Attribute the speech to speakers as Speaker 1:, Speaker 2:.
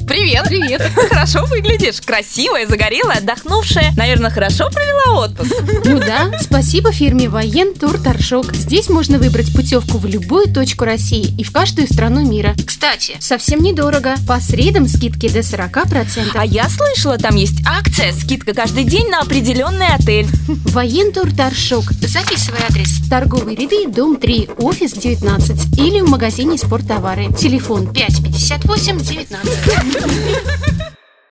Speaker 1: Привет.
Speaker 2: Привет.
Speaker 1: Хорошо выглядишь. Красивая, загорелая, отдохнувшая. Наверное, хорошо провела отпуск.
Speaker 2: Ну да, спасибо фирме Воентур Торшок. Здесь можно выбрать путевку в любую точку России и в каждую страну мира. Кстати, совсем недорого. По средам скидки до 40%.
Speaker 1: А я слышала, там есть акция, скидка каждый день на определенный отель.
Speaker 2: Воентур Торшок. Записывай адрес. Торговые ряды, дом 3, офис 19. Или в магазине спорттовары. Телефон 5 58 19.